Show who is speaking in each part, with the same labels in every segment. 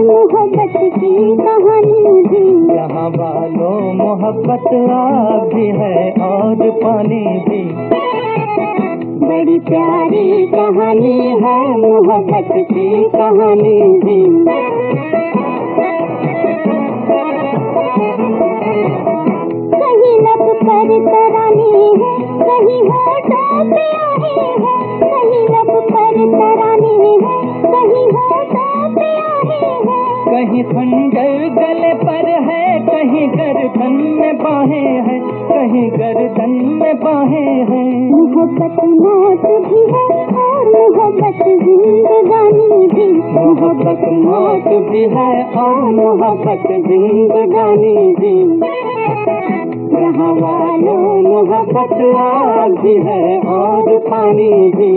Speaker 1: मोहब्बत की कहानी भी।
Speaker 2: यहाँ वालों मोहब्बत आग भी है और पानी भी।
Speaker 1: बड़ी प्यारी कहानी है मोहब्बत की कहानी भी। कहीं लब पर तरानी है, कहीं होठों पे आहे है। कहीं लब पर तरानी है, कहीं होठों पे आहे है।
Speaker 2: कहीं खंजर गले पर है, कहीं गर्दन में बाहें हैं, कहीं गर्दन में बाहें हैं।
Speaker 1: मोहब्बत मौत भी है और मोहब्बत जिंदगानी भी।
Speaker 2: मोहब्बत मौत भी है और मोहब्बत जिंदगानी भी। यहाँ वालों मोहब्बत आग भी है और पानी भी।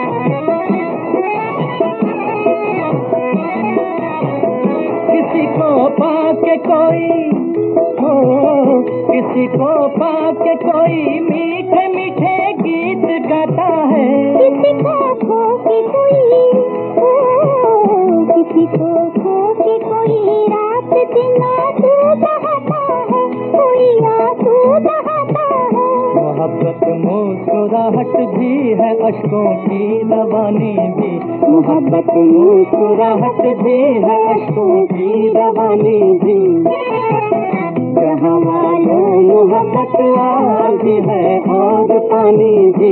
Speaker 2: किसी को पाके कोई हो, किसी को पाके कोई मीठे मीठे गीत गाता है।
Speaker 1: किसी को खो के कोई हो, किसी को खो के कोई रात दिन आंसू बहाता है, कोई आंसू बहाता है।
Speaker 2: मोहब्बत मुस्कुराहट भी है, अश्कों की रवानी भी। मोहब्बत मुस्कुराहट भी है, अश्कों की रवानी भी। यहाँ वालों मोहब्बत आग भी है और पानी भी।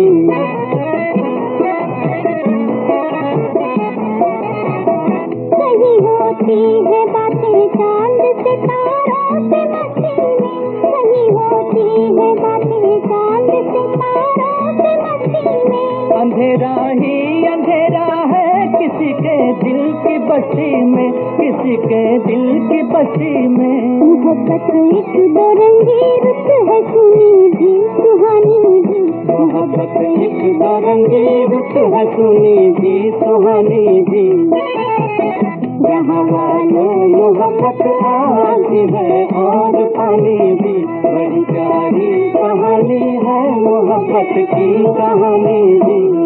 Speaker 1: कहीं होती है बातें चांद सितारों से मस्ती में, कहीं होती है बातें चांद सितारों से मस्ती में।
Speaker 2: अंधेरा ही अंधेरा है किसी के दिल की बस्ती में, किसी के दिल की बस्ती में।
Speaker 1: मोहब्बत एक दो रंगी रुत है, सुनी भी सुहानी भी।
Speaker 2: मोहब्बत एक दो रंगी रुत है, सुनी भी सुहानी भी। यहाँ वालों मोहब्बत आग भी है और पानी भी। बड़ी प्यारी कहानी है मोहब्बत की कहानी भी।